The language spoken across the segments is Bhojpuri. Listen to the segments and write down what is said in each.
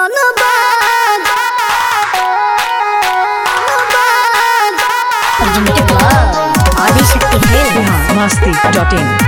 masti.in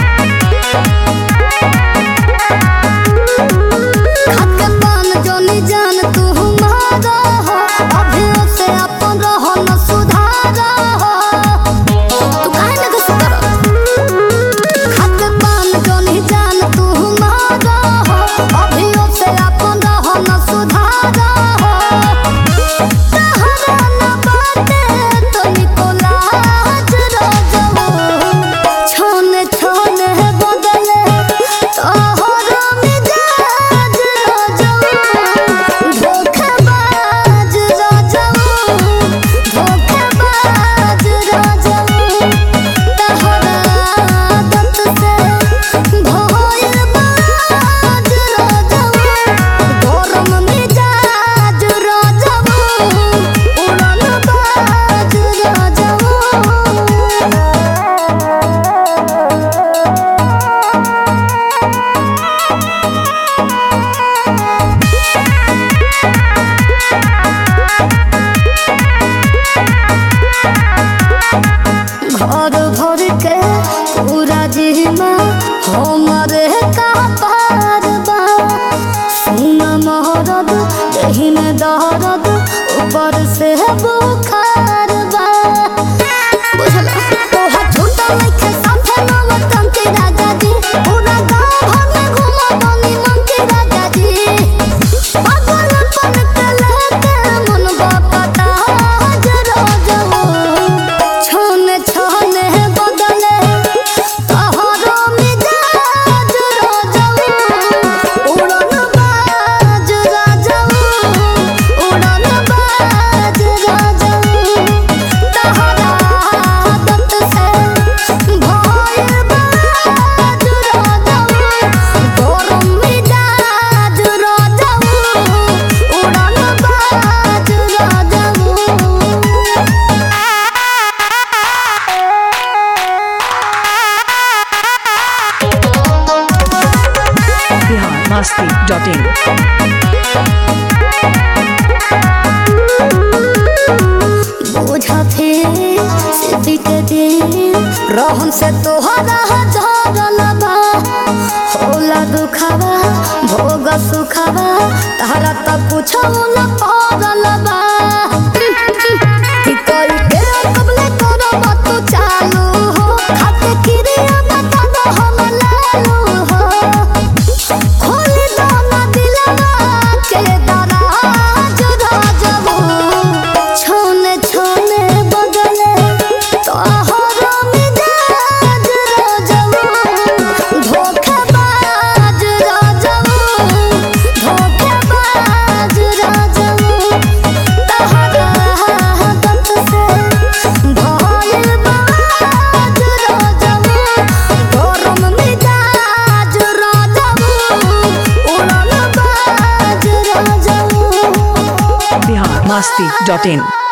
घर भर के पूरा जिमा हमरे का पार बा सुन महरद देहि में दर्द ऊपर से बुखार बा बुझला तोहा झूठा लइके साथे नवतन के राजा जी पूरा गांव भर में घुमा बनी मन के राजा जी पागलपन के लेके मन बापता जरा जवो छोने छोने बदले तोहरो मिजाज राजाऊ उड़न बाज राजाऊ उड़न बाज राजाऊ तोहरा आदत से भइल बाज राजाऊ गरम मिजाज राजाऊ उड़न बाज राजाऊ masti.in बुझा फिर सिद्धि के दिन रहन से तोहरा झरल बा होला दुखावा भोग सुखावा तारा त कुछो न पड़ल बा कि कोई के कबले करब तू चालू हो खाते क्रिया बता दो हम लालू हो खोली दो ना दिलवा के दराज राजबू छोने छोने बदले तोहरो मिजाज राजबू धोखेबाज राजबू धोखेबाज राजबू तोहरा आदत से भइल बाज राजबू गरम मिजाज राजबू उड़न बाज राजबू masti.in